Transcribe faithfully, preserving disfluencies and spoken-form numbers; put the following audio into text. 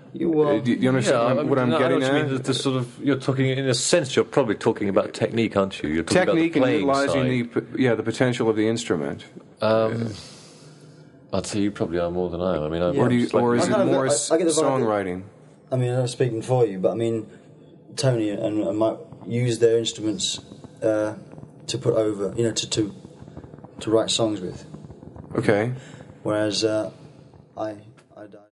You, well, Uh, do, do you understand Yeah, what I'm, I mean, what I'm no, I know getting what you at? mean. The, the sort of you're talking in a sense. You're probably talking about technique, aren't you? You're talking Technique about and the playing utilizing side. the p- yeah the potential of the instrument. Um, I'd say you probably are more than I am. I mean, I'm Yeah. Or do you, slightly- or is I it kind of- more I- s- I get the vibe that- songwriting? I mean, I'm not speaking for you, but I mean, Tony and, and Mike use their instruments uh, to put over, you know, to to to write songs with. Okay. Whereas uh, I I.